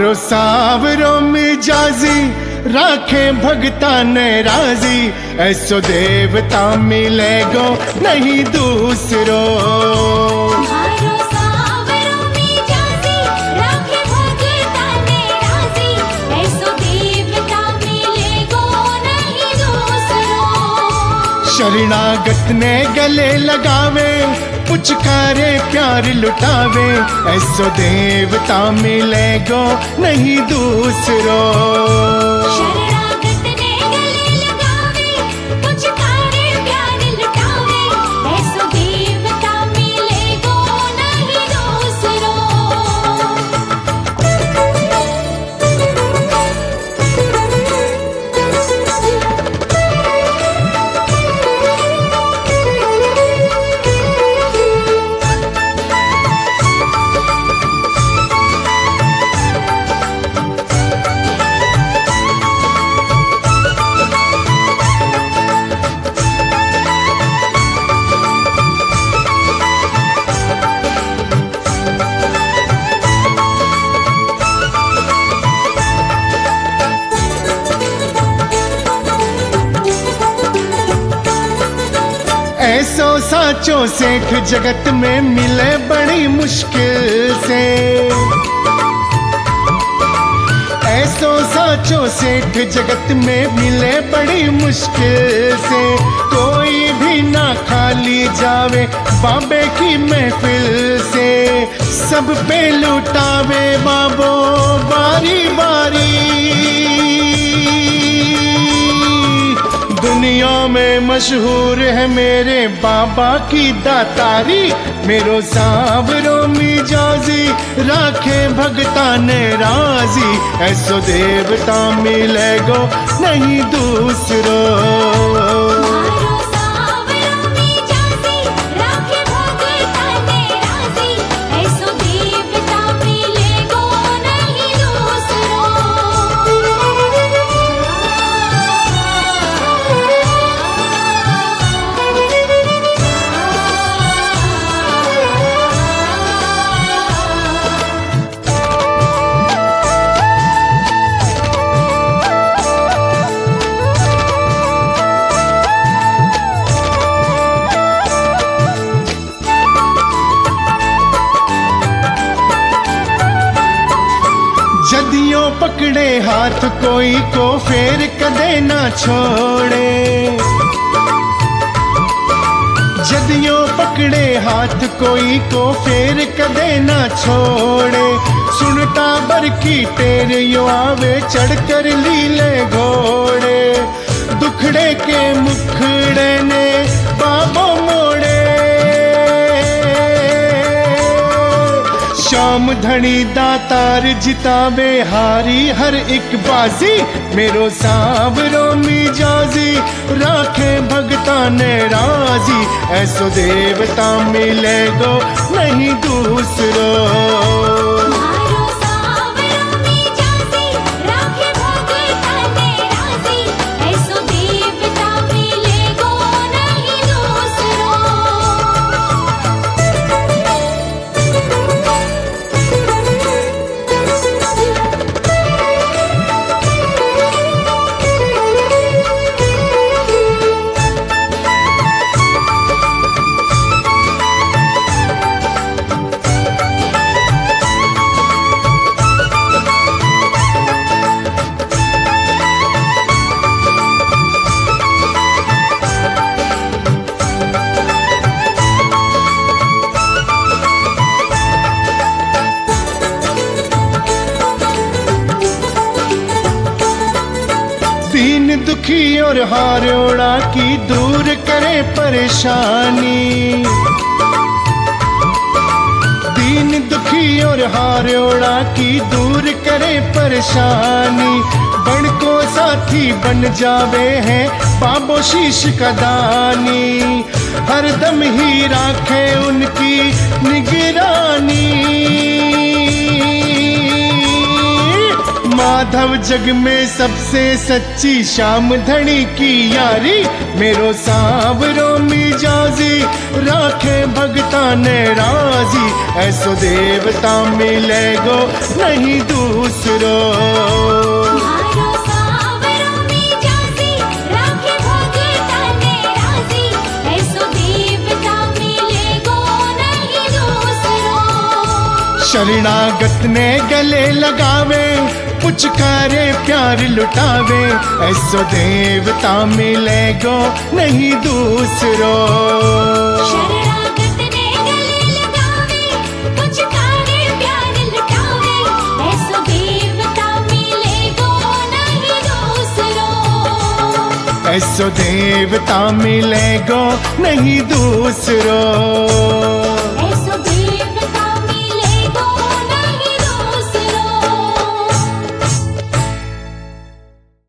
मारो सावरो मिजाजी राखे भगता ने राजी, ऐसो देवता मिलेगो नहीं दूसरो। मारो सावरो मिजाजी राखे भगता ने राजी, ऐसो देवता मिलेगो नहीं दूसरो। शरणागत ने गले लगावे पुचकारे प्यार लुटावे, ऐसो देवता मिलेगो नहीं दूसरो। शरणागत ने गले लगावे पुचकारे प्यार लुटावे, ऐसो देवता मिलेगो नहीं दूसरो। ऐसो साचो सेठ जगत में मिले बड़ी मुश्किल से, ऐसो साचो सेठ जगत में मिले बड़ी मुश्किल से। कोई भी ना खाली जावे बाबे की महफिल से, सब पे लुटावे बाबो बारी बारी। दुनिया में मशहूर है मेरे बाबा की दातारी, मेरो सावरो मिजाजी राखे भगता ने राजी, ऐसो देवता मिलेगो नहीं दूसरो। मारो सावरो मिजाजी राखे भगता ने राजी, ऐसो देवता मिलेगो नहीं दूसरो। जदियों पकड़े हाथ कोई को फेर कदे ना छोड़े, जदियों पकड़े हाथ कोई को फेर कदे ना छोड़े। सुनता बर की टेर यो आवे चढ़कर लीले घोड़े, दुखड़े के मुखड़े ने बाबो मोड़े। शाम धनी दातार जितावे हारी हर एक बाजी, मेरो सावरो मिजाजी राखे भगता ने राजी, ऐसो देवता मिलेगो नहीं दूसरो। मारो सावरो मिजाजी राखे भगता ने राजी, ऐसो देवता मिलेगो नहीं दूसरो। दीन दुखी और हारोड़ा की दूर करे परेशानी, दीन दुखी और हारोड़ा की दूर करे परेशानी। बन को साथी बन जावे हैं बाबो शीश का दानी, हरदम ही राखे उनकी निगरानी। माधव जग में सबसे सच्ची श्याम धनी की यारी मेरो सांवरो मिजाजी राखे भगता ने राजी ऐसो देवता मिलेगो नहीं दूसरो मारो सावरो मिजाजी राखे भगता ने राजी ऐसो देवता मिलेगो नहीं दूसरो शरणागत ने गले लगावे पुचकारे प्यार लुटावे ऐसो देवता मिलेगो नहीं दूसरो शरणागत ने गले लगावे पुचकारे प्यार लुटावे ऐसो देवता मिलेगो नहीं दूसरो ऐसो देवता मिलेगो नहीं दूसरो